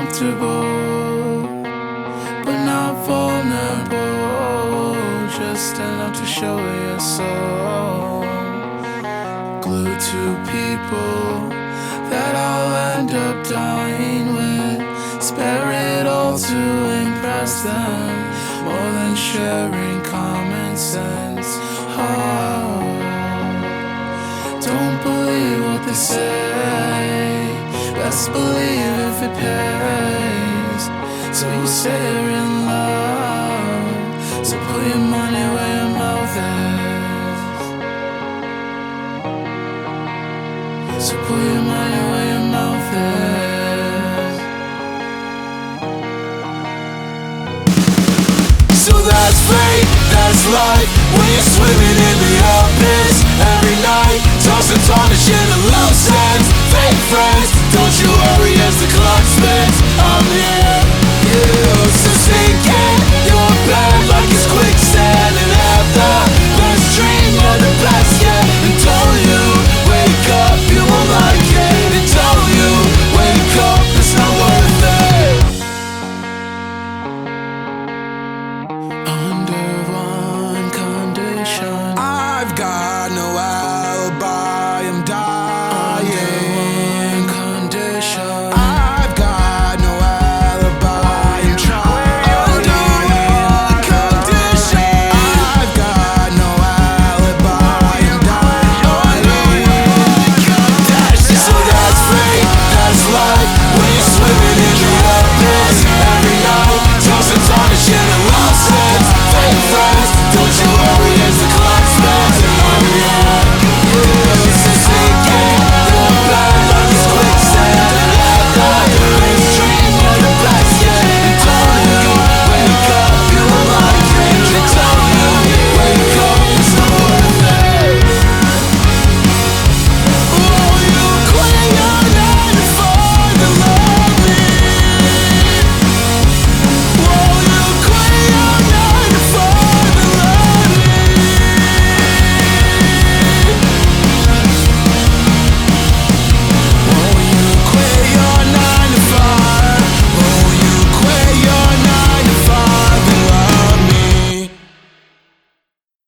comfortable, but not vulnerable. Just enough to show your soul. Glued to people that I'll end up dying with. Spare it all to impress them, more than sharing common sense. Oh, don't believe what they say. Best believe if it pays. So you say you're in love, so put your money where your mouth is. So put your money where your mouth is. So that's fate, that's life. When you're swimming in the abyss every night, tossing tarnish in a love sense. Fake friends, don't you worry as the clock spins. I'm here, you. So sink in your bed like it's quicksand, and have the best dream of the best yet. Until you wake up, you won't like it. Until you wake up, it's not worth it. Under one condition,